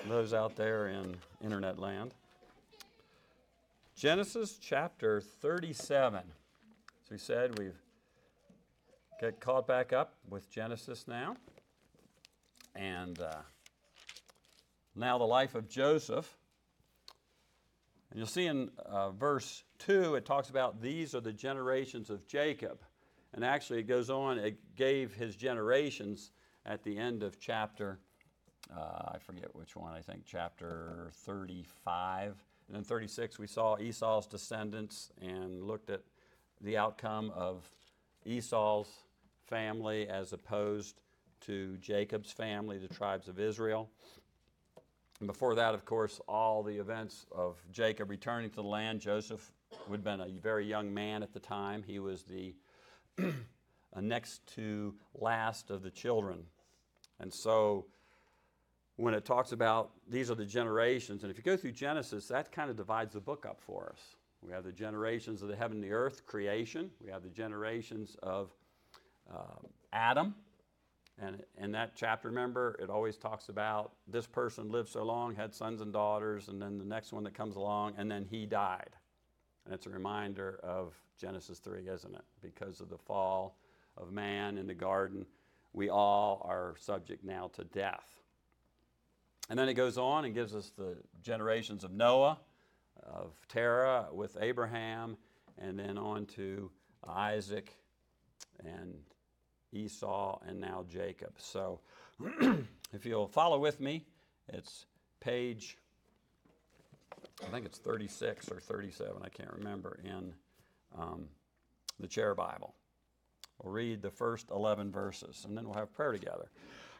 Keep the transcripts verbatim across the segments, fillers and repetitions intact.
those out there in internet land. Genesis chapter thirty-seven. As we said, we've got caught back up with Genesis now. And uh, now the life of Joseph. And you'll see in uh, verse two, it talks about these are the generations of Jacob. And actually it goes on, it gave his generations at the end of chapter, uh, I forget which one, I think chapter thirty-five. And then thirty-six, we saw Esau's descendants and looked at the outcome of Esau's family as opposed to Jacob's family, the tribes of Israel. And before that, of course, all the events of Jacob returning to the land. Joseph would have been a very young man at the time. He was the next to last of the children. And so when it talks about these are the generations, and if you go through Genesis, that kind of divides the book up for us. We have the generations of the heaven and the earth, creation. We have the generations of uh, Adam. And in that chapter, remember, it always talks about this person lived so long, had sons and daughters, and then the next one that comes along, and then he died. And it's a reminder of Genesis three, isn't it? Because of the fall of man in the garden, we all are subject now to death. And then it goes on and gives us the generations of Noah, of Terah with Abraham, and then on to Isaac and Esau and now Jacob. So if you'll follow with me, it's page, I think it's thirty-six or thirty-seven, I can't remember, in um, the Chair Bible. We'll read the first eleven verses, and then we'll have prayer together.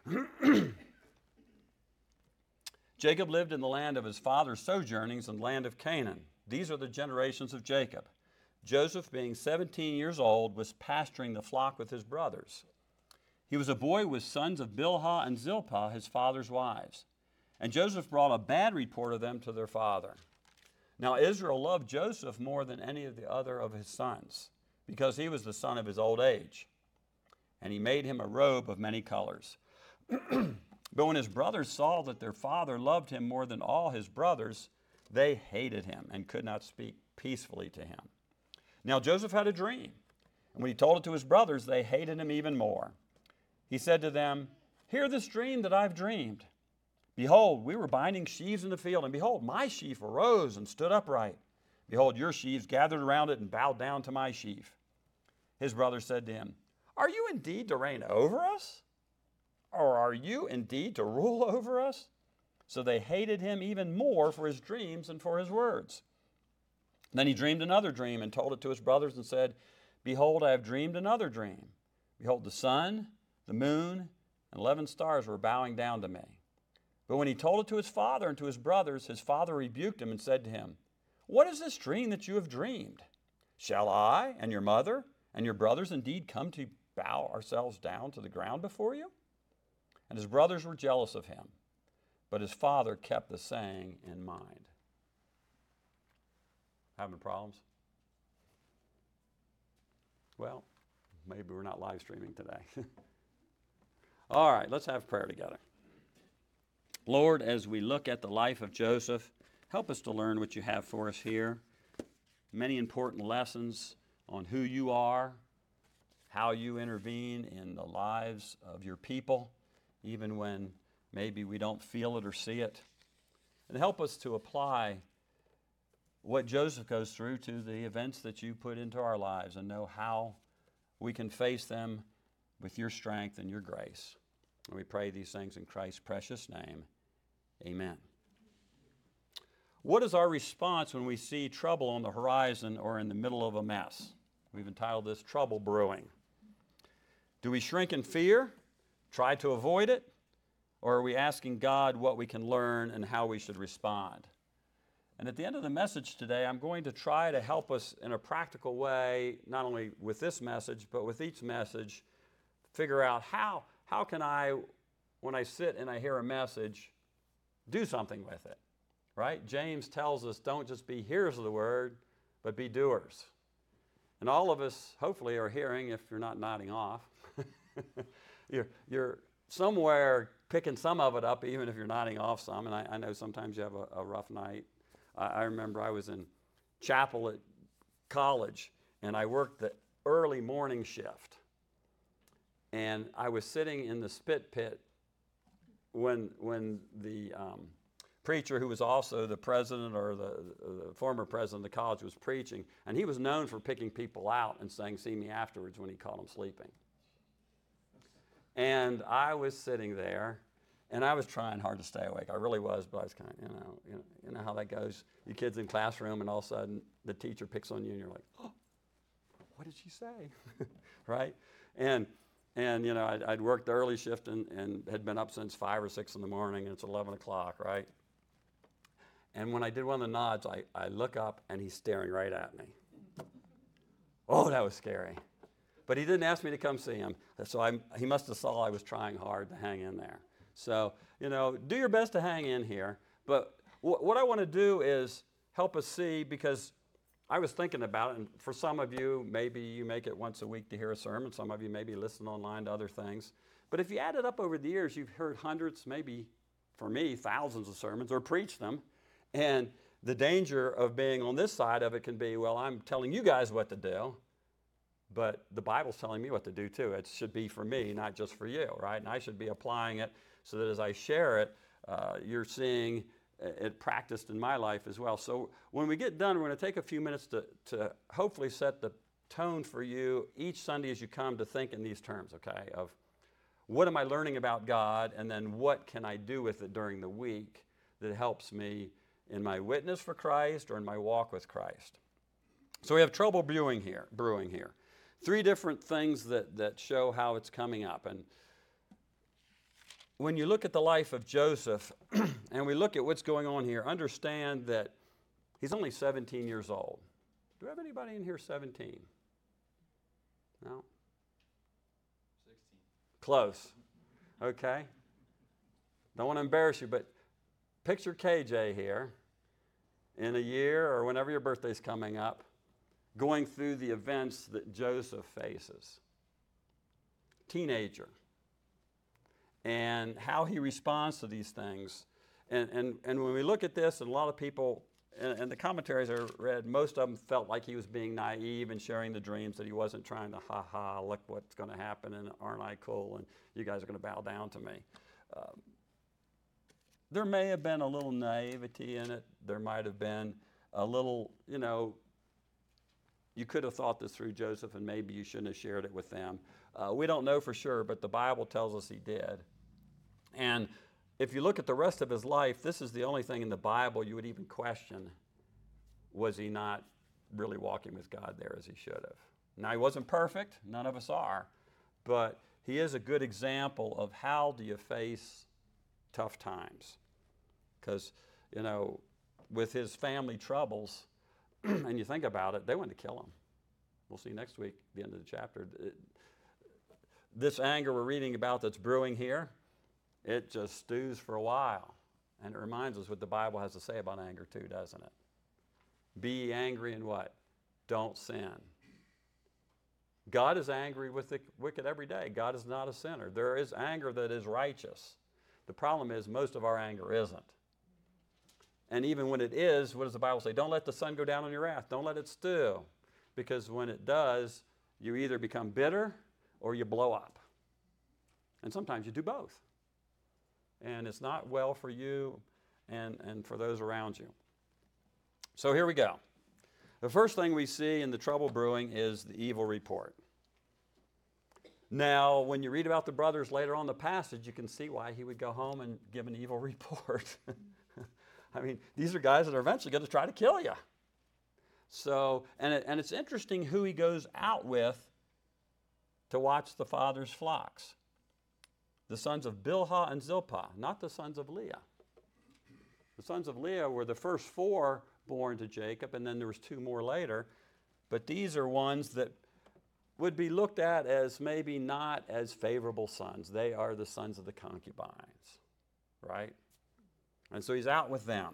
Jacob lived in the land of his father's sojournings in the land of Canaan. These are the generations of Jacob. Joseph, being seventeen years old, was pasturing the flock with his brothers. He was a boy with sons of Bilhah and Zilpah, his father's wives. And Joseph brought a bad report of them to their father. Now Israel loved Joseph more than any of the other of his sons, because he was the son of his old age. And he made him a robe of many colors. But when his brothers saw that their father loved him more than all his brothers, they hated him and could not speak peacefully to him. Now Joseph had a dream, and when he told it to his brothers, they hated him even more. He said to them, "Hear this dream that I've dreamed. Behold, we were binding sheaves in the field, and behold, my sheaf arose and stood upright. Behold, your sheaves gathered around it and bowed down to my sheaf." His brothers said to him, "Are you indeed to reign over us? Or are you indeed to rule over us?" So they hated him even more for his dreams and for his words. Then he dreamed another dream and told it to his brothers and said, "Behold, I have dreamed another dream. Behold, the sun, the moon, and eleven stars were bowing down to me." But when he told it to his father and to his brothers, his father rebuked him and said to him, "What is this dream that you have dreamed? Shall I and your mother and your brothers indeed come to bow ourselves down to the ground before you?" And his brothers were jealous of him, but his father kept the saying in mind. Having problems? Well, maybe we're not live streaming today. All right, let's have prayer together. Lord, as we look at the life of Joseph, help us to learn what you have for us here. Many important lessons on who you are, how you intervene in the lives of your people, even when maybe we don't feel it or see it. And help us to apply what Joseph goes through to the events that you put into our lives and know how we can face them with your strength and your grace. And we pray these things in Christ's precious name. Amen. What is our response when we see trouble on the horizon or in the middle of a mess? We've entitled this Trouble Brewing. Do we shrink in fear, try to avoid it, or are we asking God what we can learn and how we should respond? And at the end of the message today, I'm going to try to help us in a practical way, not only with this message, but with each message, figure out how, how can I, when I sit and I hear a message, do something with it, right? James tells us don't just be hearers of the word, but be doers. And all of us, hopefully, are hearing, if you're not nodding off, you're, you're somewhere picking some of it up, even if you're nodding off some. And I, I know sometimes you have a, a rough night. I, I remember I was in chapel at college, and I worked the early morning shift. And I was sitting in the spit pit when, when the um, preacher, who was also the president or the, the former president of the college, was preaching. And he was known for picking people out and saying, "See me afterwards," when he caught them sleeping. And I was sitting there, and I was trying hard to stay awake. I really was, but I was kind of, you know, you know, you know how that goes. You kids in classroom, and all of a sudden the teacher picks on you, and you're like, "Oh, what did she say?" Right? And and you know, I'd, I'd worked the early shift and, and had been up since five or six in the morning, and it's eleven o'clock, right? And when I did one of the nods, I, I look up, and he's staring right at me. Oh, that was scary. But he didn't ask me to come see him, so I, he must have saw I was trying hard to hang in there. So, you know, do your best to hang in here. But w- what I want to do is help us see, because I was thinking about it, and for some of you, maybe you make it once a week to hear a sermon. Some of you maybe listen online to other things. But if you add it up over the years, you've heard hundreds, maybe, for me, thousands of sermons, or preached them. And the danger of being on this side of it can be, well, I'm telling you guys what to do, but the Bible's telling me what to do too. It should be for me, not just for you, right? And I should be applying it so that as I share it, uh, you're seeing it practiced in my life as well. So when we get done, we're going to take a few minutes to, to hopefully set the tone for you each Sunday as you come to think in these terms, okay, of what am I learning about God, and then what can I do with it during the week that helps me in my witness for Christ or in my walk with Christ. So we have trouble brewing here, brewing here. Three different things that, that show how it's coming up. And when you look at the life of Joseph, and we look at what's going on here, understand that he's only seventeen years old. Do we have anybody in here seventeen? No? sixteen. Close. Okay. Don't want to embarrass you, but picture K J here in a year or whenever your birthday's coming up, going through the events that Joseph faces. Teenager. And how he responds to these things. And, and, and when we look at this, and a lot of people, and, and the commentaries I read, most of them felt like he was being naive and sharing the dreams, that he wasn't trying to, ha ha, look what's going to happen, and aren't I cool, and you guys are going to bow down to me. Um, there may have been a little naivety in it. There might have been a little, you know, you could have thought this through, Joseph, and maybe you shouldn't have shared it with them. Uh, we don't know for sure, but the Bible tells us he did. And if you look at the rest of his life, this is the only thing in the Bible you would even question, was he not really walking with God there as he should have? Now, he wasn't perfect. None of us are. But he is a good example of how do you face tough times. Because, you know, with his family troubles, and you think about it, they wanted to kill him. We'll see next week, the end of the chapter. It, this anger we're reading about that's brewing here, it just stews for a while. And it reminds us what the Bible has to say about anger too, doesn't it? Be angry and what? Don't sin. God is angry with the wicked every day. God is not a sinner. There is anger that is righteous. The problem is most of our anger isn't. And even when it is, what does the Bible say? Don't let the sun go down on your wrath. Don't let it stew. Because when it does, you either become bitter or you blow up. And sometimes you do both. And it's not well for you and, and for those around you. So here we go. The first thing we see in the trouble brewing is the evil report. Now, when you read about the brothers later on in the passage, you can see why he would go home and give an evil report. I mean, these are guys that are eventually going to try to kill you. So, and, it, and it's interesting who he goes out with to watch the father's flocks. The sons of Bilhah and Zilpah, not the sons of Leah. The sons of Leah were the first four born to Jacob, and then there was two more later. But these are ones that would be looked at as maybe not as favorable sons. They are the sons of the concubines, right? And so he's out with them.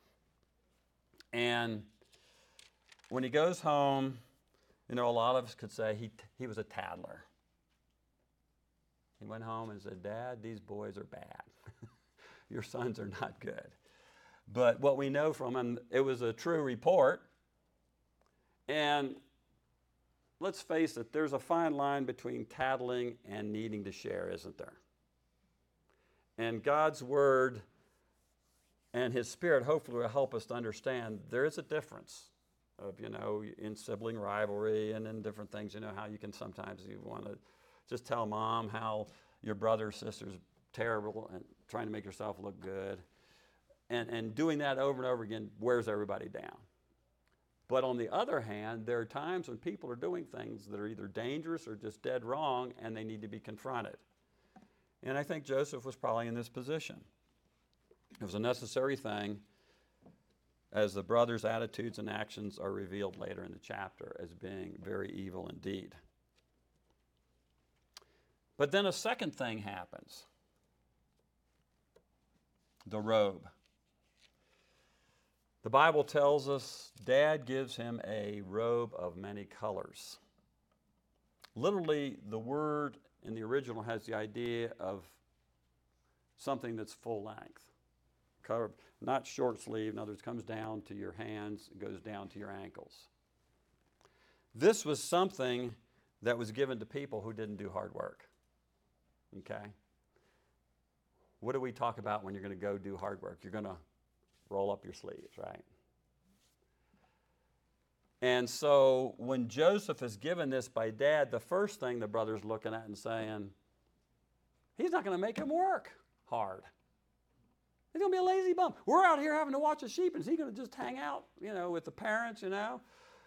And when he goes home, you know, a lot of us could say he, he was a tattler. He went home and said, Dad, these boys are bad. Your sons are not good. But what we know from him, it was a true report. And let's face it, there's a fine line between tattling and needing to share, isn't there? And God's word and his spirit hopefully will help us to understand there is a difference of, you know, in sibling rivalry and in different things, you know, how you can sometimes you want to just tell mom how your brother or sister's terrible and trying to make yourself look good. And, and doing that over and over again wears everybody down. But on the other hand, there are times when people are doing things that are either dangerous or just dead wrong, and they need to be confronted. And I think Joseph was probably in this position. It was a necessary thing, as the brothers' attitudes and actions are revealed later in the chapter as being very evil indeed. But then a second thing happens. The robe. The Bible tells us Dad gives him a robe of many colors. Literally, the word in the original has the idea of something that's full length. Covered, not short sleeve, in other words, comes down to your hands, it goes down to your ankles. This was something that was given to people who didn't do hard work. Okay? What do we talk about when you're going to go do hard work? You're going to roll up your sleeves, right? And so when Joseph is given this by Dad, the first thing the brother's looking at and saying, he's not going to make him work hard. He's going to be a lazy bum. We're out here having to watch the sheep, and is he going to just hang out, you know, with the parents, you know?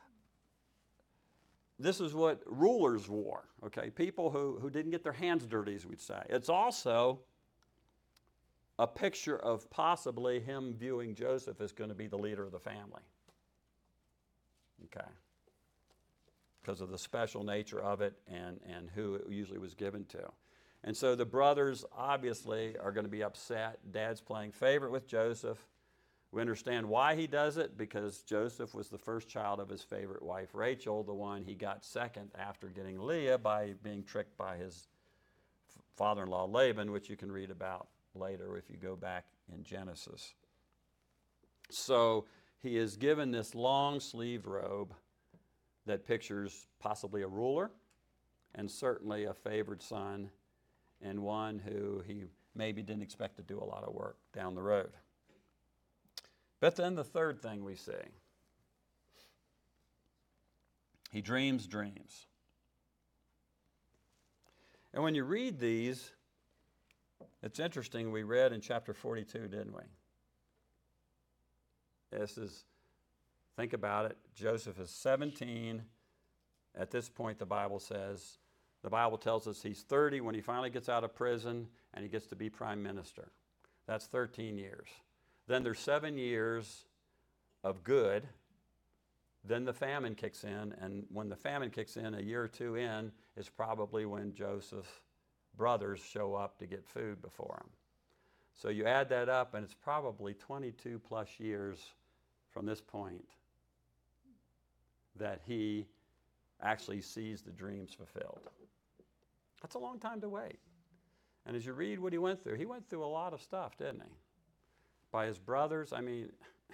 This is what rulers wore, okay? People who, who didn't get their hands dirty, as we'd say. It's also a picture of possibly him viewing Joseph as going to be the leader of the family. Okay. Because of the special nature of it and, and who it usually was given to. And so the brothers obviously are going to be upset. Dad's playing favorite with Joseph. We understand why he does it, because Joseph was the first child of his favorite wife, Rachel, the one he got second after getting Leah by being tricked by his father-in-law Laban, which you can read about later if you go back in Genesis. So he is given this long-sleeved robe that pictures possibly a ruler and certainly a favored son and one who he maybe didn't expect to do a lot of work down the road. But then the third thing we see, he dreams dreams. And when you read these, it's interesting, we read in chapter forty-two, didn't we? This is, think about it, Joseph is seventeen. At this point, the Bible says, the Bible tells us he's thirty when he finally gets out of prison and he gets to be prime minister. That's thirteen years. Then there's seven years of good. Then the famine kicks in, and when the famine kicks in, a year or two in, is probably when Joseph's brothers show up to get food before him. So you add that up, and it's probably twenty-two plus years from this point that he actually sees the dreams fulfilled. That's a long time to wait. And as you read what he went through, he went through a lot of stuff, didn't he? By his brothers, I mean,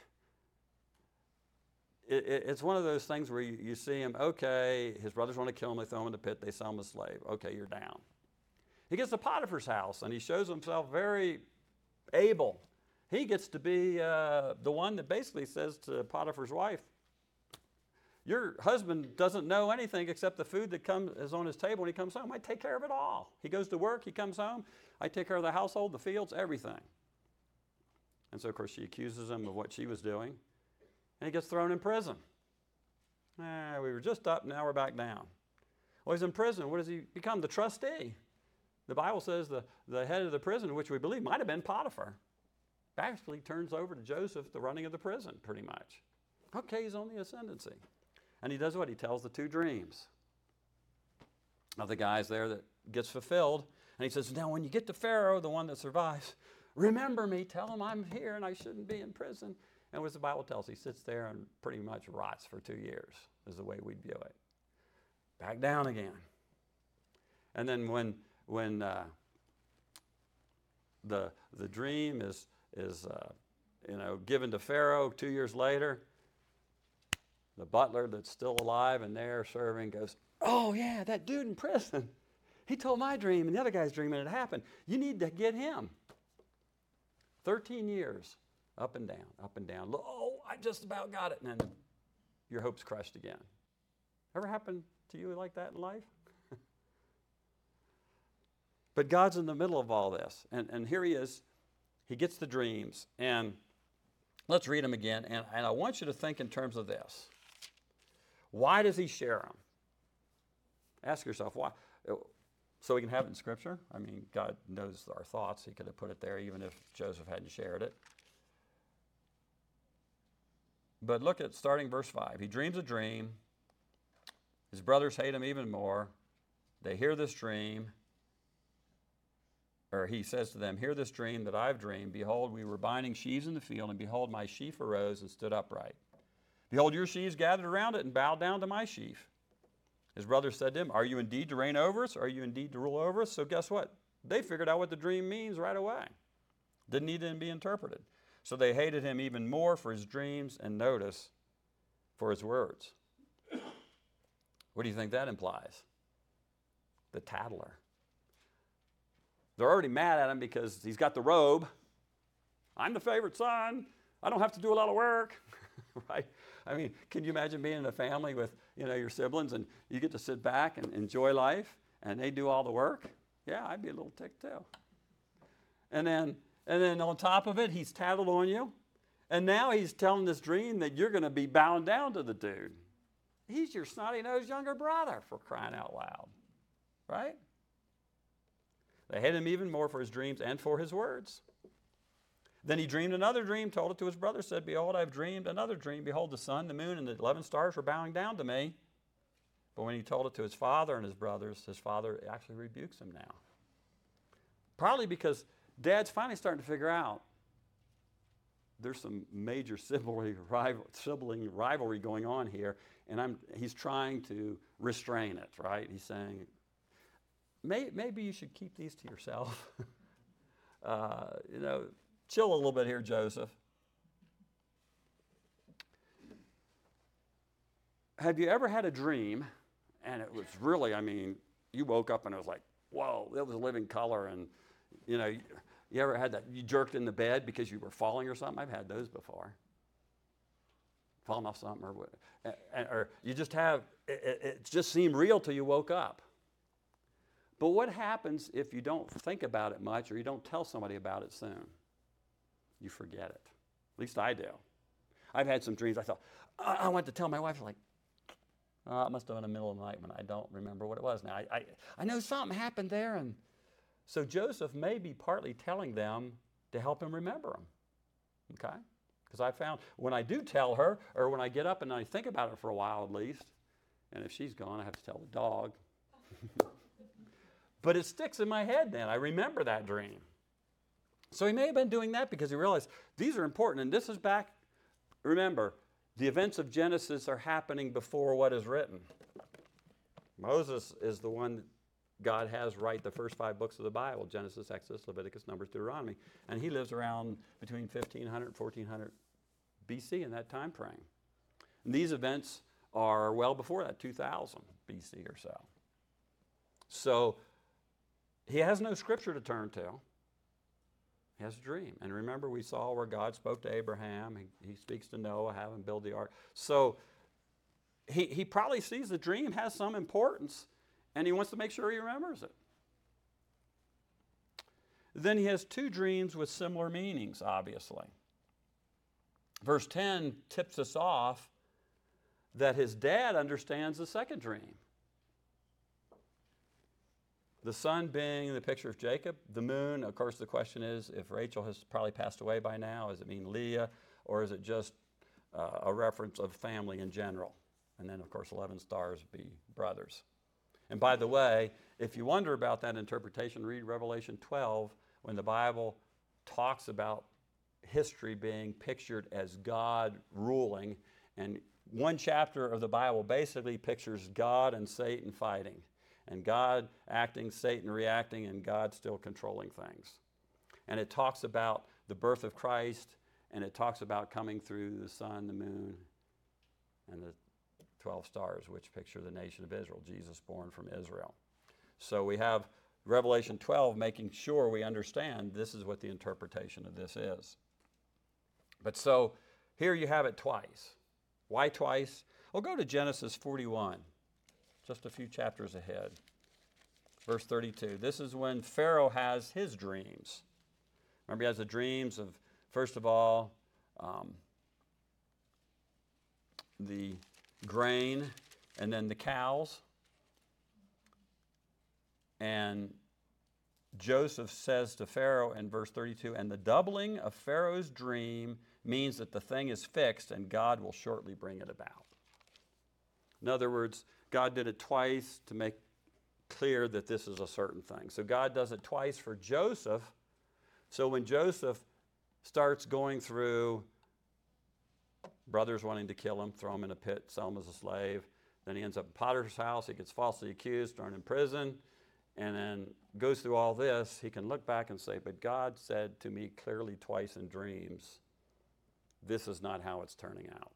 it, it, it's one of those things where you, you see him, okay, his brothers want to kill him, they throw him in the pit, they sell him as a slave. Okay, you're down. He gets to Potiphar's house, and he shows himself very able. He gets to be uh, the one that basically says to Potiphar's wife, your husband doesn't know anything except the food that comes is on his table when he comes home. I take care of it all. He goes to work, he comes home, I take care of the household, the fields, everything. And so, of course, she accuses him of what she was doing, and he gets thrown in prison. Eh, we were just up, now we're back down. Well, he's in prison. What does he become? The trustee. The Bible says the, the head of the prison, which we believe might have been Potiphar, actually turns over to Joseph the running of the prison, pretty much. Okay, he's on the ascendancy. And he does what? He tells the two dreams of the guys there that gets fulfilled. And he says, now when you get to Pharaoh, the one that survives, remember me, tell him I'm here and I shouldn't be in prison. And as the Bible tells, he sits there and pretty much rots for two years, is the way we view it. Back down again. And then when when uh, the the dream is is uh, you know given to Pharaoh two years later, the butler that's still alive and there serving goes, "Oh yeah, that dude in prison. He told my dream and the other guy's dream and it happened. You need to get him." Thirteen years, up and down, up and down. Oh, I just about got it, and then your hope's crushed again. Ever happened to you like that in life? But God's in the middle of all this. And, and here he is. He gets the dreams. And let's read them again. And, and I want you to think in terms of this. Why does he share them? Ask yourself, why? So we can have it in Scripture? I mean, God knows our thoughts. He could have put it there even if Joseph hadn't shared it. But look at starting verse five. He dreams a dream. His brothers hate him even more. They hear this dream. Or he says to them, "Hear this dream that I've dreamed. Behold, we were binding sheaves in the field, and behold, my sheaf arose and stood upright. Behold, your sheaves gathered around it and bowed down to my sheaf." His brothers said to him, "Are you indeed to reign over us? Are you indeed to rule over us?" So guess what? They figured out what the dream means right away. Didn't need to be interpreted. So they hated him even more for his dreams and notice for his words. What do you think that implies? The tattler. They're already mad at him because he's got the robe. I'm the favorite son. I don't have to do a lot of work, right? I mean, can you imagine being in a family with, you know, your siblings and you get to sit back and enjoy life and they do all the work? Yeah, I'd be a little ticked too. And then, and then on top of it, he's tattled on you. And now he's telling this dream that you're going to be bowing down to the dude. He's your snotty-nosed younger brother, for crying out loud, right? They hate him even more for his dreams and for his words. Then he dreamed another dream, told it to his brother, said, "Behold, I've dreamed another dream. Behold, the sun, the moon, and the eleven stars were bowing down to me." But when he told it to his father and his brothers, his father actually rebukes him now. Probably because Dad's finally starting to figure out there's some major sibling, rival, sibling rivalry going on here, and I'm, he's trying to restrain it, right? He's saying, May, maybe you should keep these to yourself. uh, you know, chill a little bit here, Joseph. Have you ever had a dream, and it was really, I mean, you woke up and it was like, whoa, it was living color, and, you know, you, you ever had that, you jerked in the bed because you were falling or something? I've had those before. Falling off something, or, or you just have, it, it just seemed real till you woke up. But what happens if you don't think about it much or you don't tell somebody about it soon? You forget it. At least I do. I've had some dreams. I thought, I, I went to tell my wife, like, oh, it must have been the middle of the night when I don't remember what it was now. I, I, I know something happened there. And so Joseph may be partly telling them to help him remember them. Okay? Because I found when I do tell her, or when I get up and I think about it for a while at least, and if she's gone, I have to tell the dog. But it sticks in my head then. I remember that dream. So he may have been doing that because he realized these are important. And this is back, remember, the events of Genesis are happening before what is written. Moses is the one God has write the first five books of the Bible, Genesis, Exodus, Leviticus, Numbers, Deuteronomy. And he lives around between fifteen hundred and fourteen hundred B C in that time frame. And these events are well before that, two thousand B C or so. So he has no scripture to turn to. He has a dream. And remember, we saw where God spoke to Abraham. He, he speaks to Noah, have him build the ark. So he, he probably sees the dream has some importance, and he wants to make sure he remembers it. Then he has two dreams with similar meanings, obviously. Verse ten tips us off that his dad understands the second dream. The sun being the picture of Jacob, the moon, of course the question is if Rachel has probably passed away by now, does it mean Leah, or is it just uh, a reference of family in general? And then of course eleven stars be brothers. And by the way, if you wonder about that interpretation, read Revelation twelve when the Bible talks about history being pictured as God ruling, and one chapter of the Bible basically pictures God and Satan fighting. And God acting, Satan reacting, and God still controlling things. And it talks about the birth of Christ, and it talks about coming through the sun, the moon, and the twelve stars, which picture the nation of Israel, Jesus born from Israel. So we have Revelation twelve making sure we understand this is what the interpretation of this is. But so here you have it twice. Why twice? Well, go to Genesis forty-one, just a few chapters ahead. Verse thirty-two. This is when Pharaoh has his dreams. Remember, he has the dreams of, first of all, um, the grain and then the cows. And Joseph says to Pharaoh in verse thirty-two, and the doubling of Pharaoh's dream means that the thing is fixed and God will shortly bring it about. In other words, God did it twice to make clear that this is a certain thing. So God does it twice for Joseph. So when Joseph starts going through brothers wanting to kill him, throw him in a pit, sell him as a slave, then he ends up in Potiphar's house, he gets falsely accused, thrown in prison, and then goes through all this, he can look back and say, but God said to me clearly twice in dreams, this is not how it's turning out.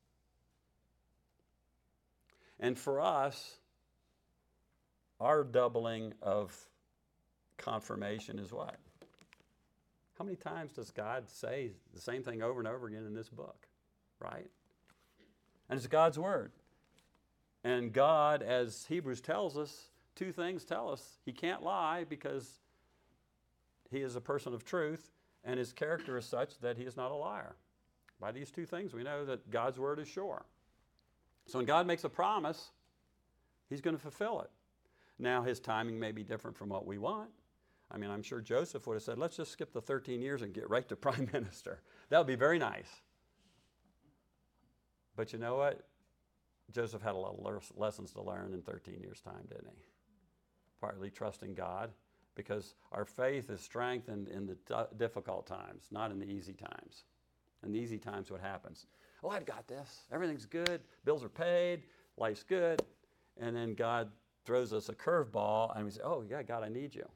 And for us, our doubling of confirmation is what? How many times does God say the same thing over and over again in this book, right? And it's God's word. And God, as Hebrews tells us, two things tell us. He can't lie because he is a person of truth, and his character is such that he is not a liar. By these two things, we know that God's word is sure. So when God makes a promise, he's going to fulfill it. Now, his timing may be different from what we want. I mean, I'm sure Joseph would have said, let's just skip the thirteen years and get right to prime minister. That would be very nice. But you know what? Joseph had a lot of lessons to learn in thirteen years' time, didn't he? Partly trusting God, because our faith is strengthened in the d- difficult times, not in the easy times. In the easy times, what happens? Oh, I've got this. Everything's good. Bills are paid. Life's good. And then God throws us a curveball, and we say, oh, yeah, God, I need you.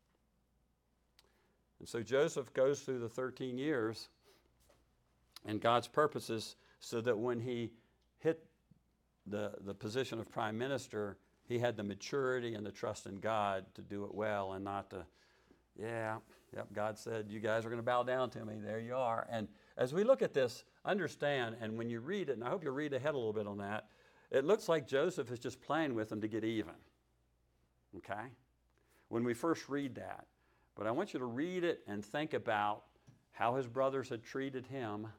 And so Joseph goes through the thirteen years and God's purposes so that when he hit the, the position of prime minister, he had the maturity and the trust in God to do it well and not to, yeah, yep, God said, you guys are going to bow down to me. There you are. And as we look at this, understand, and when you read it, and I hope you read ahead a little bit on that, it looks like Joseph is just playing with them to get even. Okay? When we first read that. But I want you to read it and think about how his brothers had treated him.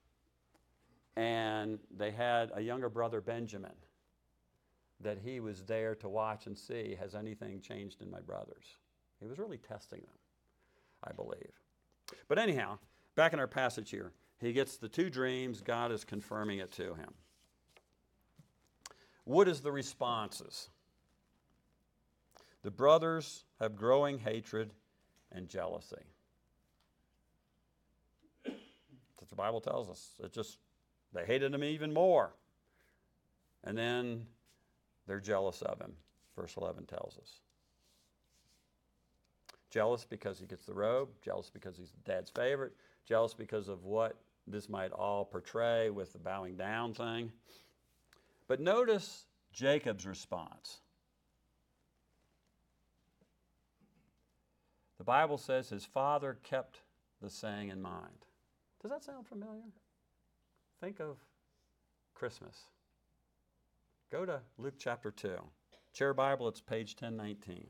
And they had a younger brother, Benjamin, that he was there to watch and see, has anything changed in my brothers? He was really testing them, I believe. But anyhow, back in our passage here, he gets the two dreams. God is confirming it to him. What is the responses? The brothers have growing hatred and jealousy. That's what the Bible tells us. It just, they hated him even more. And then they're jealous of him, verse eleven tells us. Jealous because he gets the robe, jealous because he's dad's favorite, jealous because of what this might all portray with the bowing down thing. But notice Jacob's response. The Bible says his father kept the saying in mind. Does that sound familiar? Think of Christmas. Go to Luke chapter two. Chair Bible, it's page ten nineteen.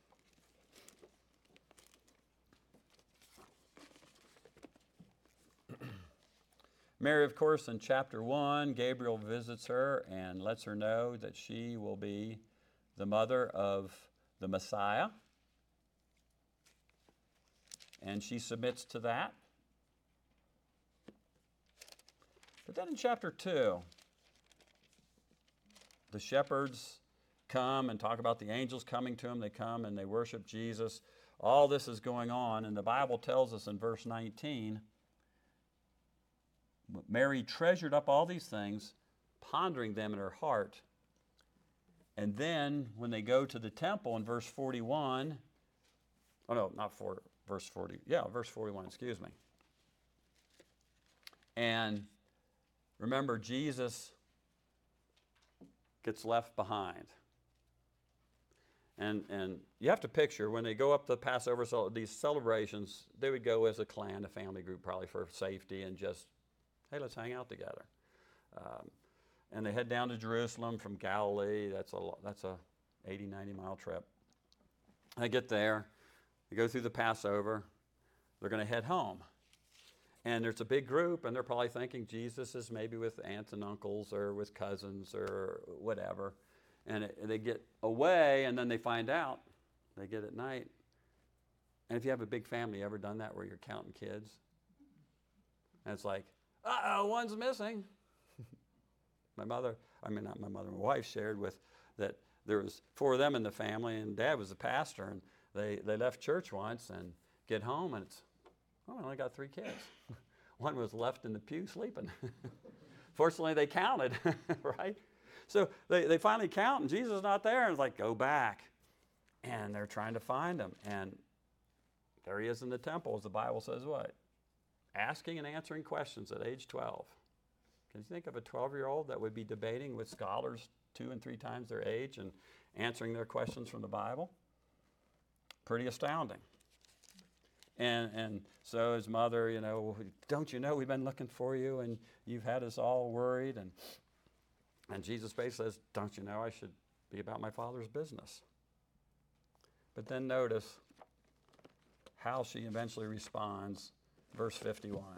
Mary, of course, in chapter one, Gabriel visits her and lets her know that she will be the mother of the Messiah. And she submits to that. But then in chapter two, the shepherds come and talk about the angels coming to them. They come and they worship Jesus. All this is going on, and the Bible tells us in verse nineteen, Mary treasured up all these things, pondering them in her heart. And then when they go to the temple in verse forty-one, oh no, not for verse forty, yeah, verse forty-one, excuse me. And remember, Jesus gets left behind. And, and you have to picture, when they go up to the Passover, so these celebrations, they would go as a clan, a family group, probably for safety, and just, hey, let's hang out together. Um, and they head down to Jerusalem from Galilee. That's a, that's a eighty, ninety mile trip. They get there. They go through the Passover. They're going to head home. And there's a big group, and they're probably thinking Jesus is maybe with aunts and uncles or with cousins or whatever. And it, they get away, and then they find out. They get at night. And if you have a big family, you ever done that where you're counting kids? And it's like, uh-oh, one's missing. My mother, I mean, not my mother, my wife shared with that there was four of them in the family, and Dad was a pastor, and they, they left church once and get home, and it's, oh, I only got three kids. One was left in the pew sleeping. Fortunately, they counted, right? So they, they finally count, and Jesus is not there, and it's like, go back. And they're trying to find him. And there he is in the temple, as the Bible says what? Asking and answering questions at age twelve. Can you think of a twelve-year-old that would be debating with scholars two and three times their age and answering their questions from the Bible? Pretty astounding. And and so his mother, you know, don't you know we've been looking for you, and you've had us all worried. And And Jesus basically says, don't you know I should be about my Father's business? But then notice how she eventually responds, verse fifty-one.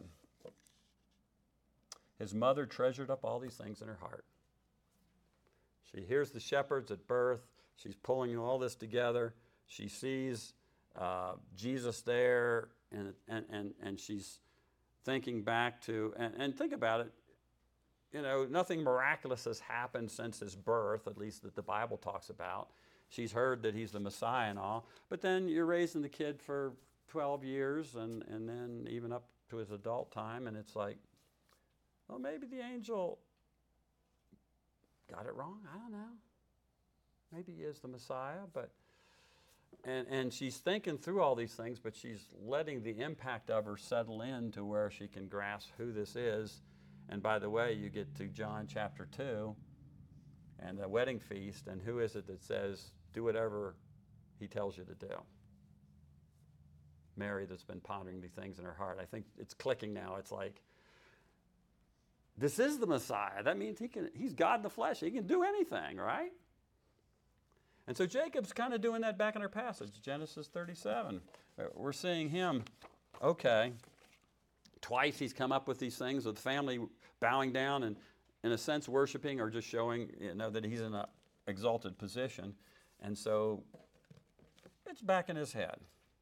His mother treasured up all these things in her heart. She hears the shepherds at birth. She's pulling all this together. She sees uh, Jesus there, and, and, and, and she's thinking back to, and, and think about it, you know, nothing miraculous has happened since his birth, at least that the Bible talks about. She's heard that he's the Messiah and all. But then you're raising the kid for twelve years and, and then even up to his adult time, and it's like, well, maybe the angel got it wrong. I don't know. Maybe he is the Messiah, but... And, and she's thinking through all these things, but she's letting the impact of her settle in to where she can grasp who this is. And by the way, you get to John chapter two and the wedding feast, and who is it that says, do whatever he tells you to do? Mary, that's been pondering these things in her heart. I think it's clicking now. It's like, this is the Messiah. That means he can, he's God in the flesh. He can do anything, right? And so Jacob's kind of doing that back in our passage, Genesis thirty-seven. We're seeing him, okay, twice he's come up with these things with family bowing down and, in a sense, worshiping or just showing, you know, that he's in an exalted position. And so it's back in his head.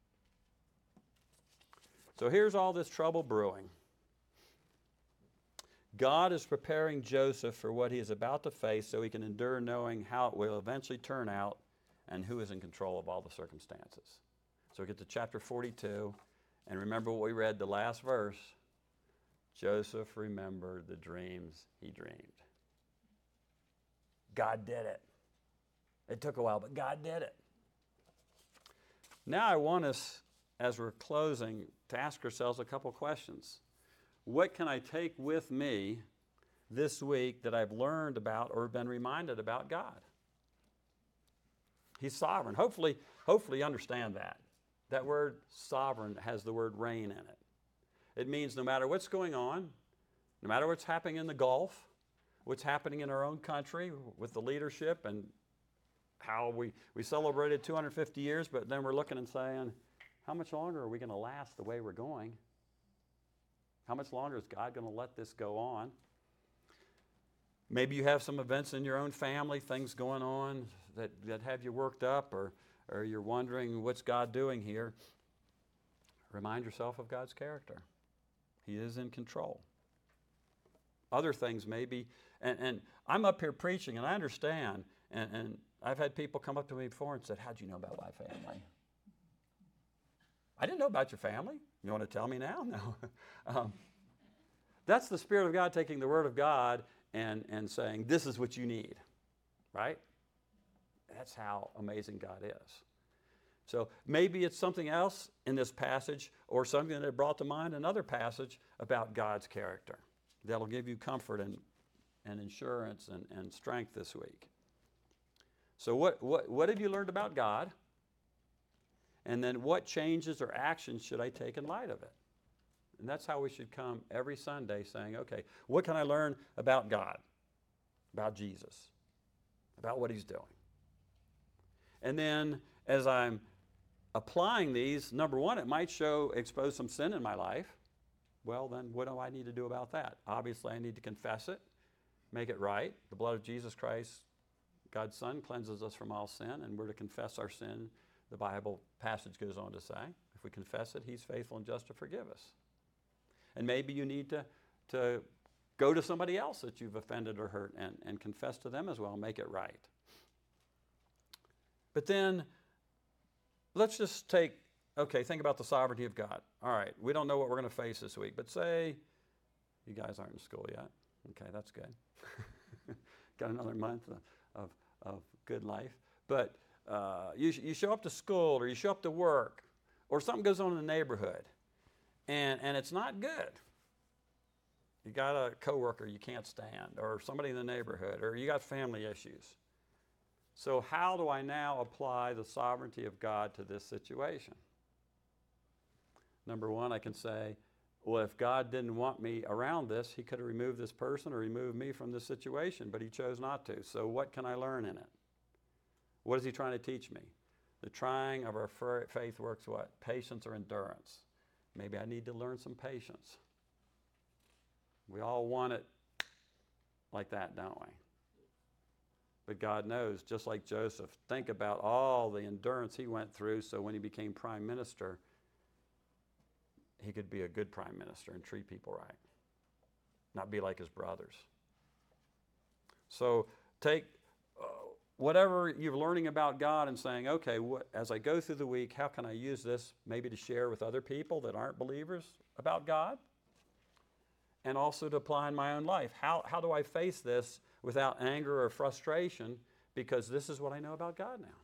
So here's all this trouble brewing. God is preparing Joseph for what he is about to face so he can endure knowing how it will eventually turn out and who is in control of all the circumstances. So we get to chapter forty-two, and remember what we read, the last verse. Joseph remembered the dreams he dreamed. God did it. It took a while, but God did it. Now I want us, as we're closing, to ask ourselves a couple questions. What can I take with me this week that I've learned about or been reminded about God? He's sovereign. Hopefully, hopefully you understand that. That word sovereign has the word reign in it. It means no matter what's going on, no matter what's happening in the Gulf, what's happening in our own country with the leadership and how we, we celebrated two hundred fifty years, but then we're looking and saying, how much longer are we going to last the way we're going? How much longer is God going to let this go on? Maybe you have some events in your own family, things going on that, that have you worked up, or, or you're wondering, what's God doing here? Remind yourself of God's character. He is in control. Other things maybe, and, and I'm up here preaching, and I understand, and, and I've had people come up to me before and said, how'd you know about my family? I didn't know about your family. You want to tell me now? No. um, that's the Spirit of God taking the Word of God and, and saying, this is what you need, right? That's how amazing God is. So maybe it's something else in this passage or something that brought to mind another passage about God's character that'll give you comfort and, and assurance and, and strength this week. So what, what, what have you learned about God? And then what changes or actions should I take in light of it? And that's how we should come every Sunday saying, okay, what can I learn about God, about Jesus, about what he's doing? And then as I'm applying these, number one, it might show, expose some sin in my life. Well, then what do I need to do about that? Obviously, I need to confess it, make it right. The blood of Jesus Christ, God's Son, cleanses us from all sin, and we're to confess our sin. The Bible passage goes on to say, if we confess it, he's faithful and just to forgive us. And maybe you need to, to go to somebody else that you've offended or hurt and, and confess to them as well, make it right. But then, let's just take, okay, think about the sovereignty of God. All right, we don't know what we're going to face this week, but say you guys aren't in school yet. Okay, that's good. Got another month of, of, of good life. But uh, you, you show up to school or you show up to work or something goes on in the neighborhood and, and it's not good. You got a coworker you can't stand or somebody in the neighborhood or you got family issues. So how do I now apply the sovereignty of God to this situation? Number one, I can say, well, if God didn't want me around this, he could have removed this person or removed me from this situation, but he chose not to. So what can I learn in it? What is he trying to teach me? The trying of our faith works what? Patience or endurance. Maybe I need to learn some patience. We all want it like that, don't we? But God knows, just like Joseph, think about all the endurance he went through so when he became prime minister, he could be a good prime minister and treat people right, not be like his brothers. So take uh, whatever you're learning about God and saying, okay, what, as I go through the week, how can I use this maybe to share with other people that aren't believers about God? And also to apply in my own life. How, how do I face this without anger or frustration, because this is what I know about God now.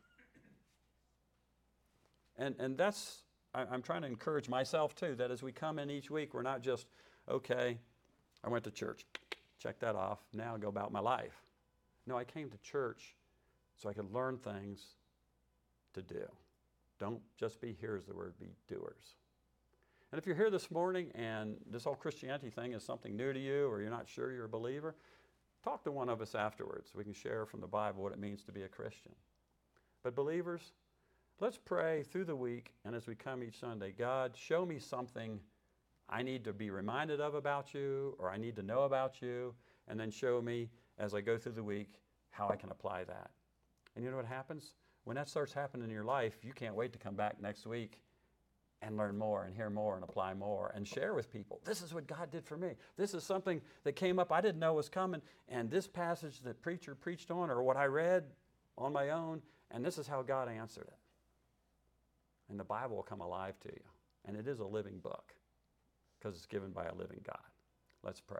And, and that's, I, I'm trying to encourage myself too, that as we come in each week, we're not just, okay, I went to church, check that off, now I go about my life. No, I came to church so I could learn things to do. Don't just be hearers of the word, be doers. And if you're here this morning and this whole Christianity thing is something new to you or you're not sure you're a believer, talk to one of us afterwards. We can share from the Bible what it means to be a Christian. But believers, let's pray through the week and as we come each Sunday, God, show me something I need to be reminded of about you or I need to know about you, and then show me as I go through the week how I can apply that. And you know what happens? When that starts happening in your life, you can't wait to come back next week and learn more and hear more and apply more and share with people. This is what God did for me. This is something that came up I didn't know was coming, and this passage that preacher preached on or what I read on my own, and this is how God answered it. And the Bible will come alive to you. And it is a living book because it's given by a living God. Let's pray.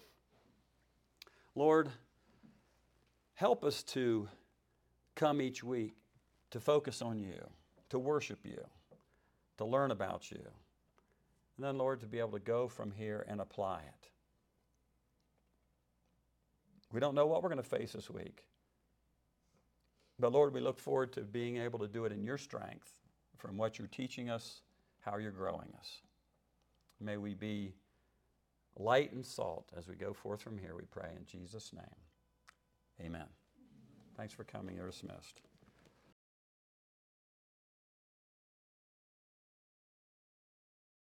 Lord, help us to come each week to focus on you, to worship you, to learn about you. And then, Lord, to be able to go from here and apply it. We don't know what we're going to face this week. But, Lord, we look forward to being able to do it in your strength from what you're teaching us, how you're growing us. May we be light and salt as we go forth from here, we pray in Jesus' name. Amen. Thanks for coming. You're dismissed.